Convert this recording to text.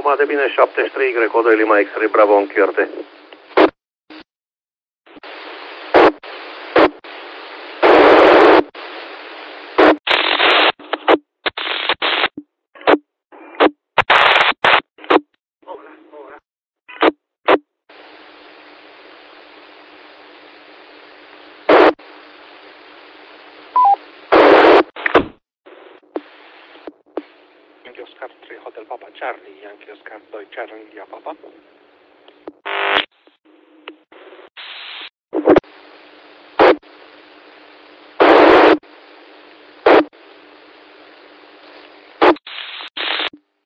Puma de bine 73, Greco 2 Lima X-ray, Bravo în QRT. Yankee Oscar 3 Hotel Papa Charlie, Yankee Oscar 2 Charlie India Papa.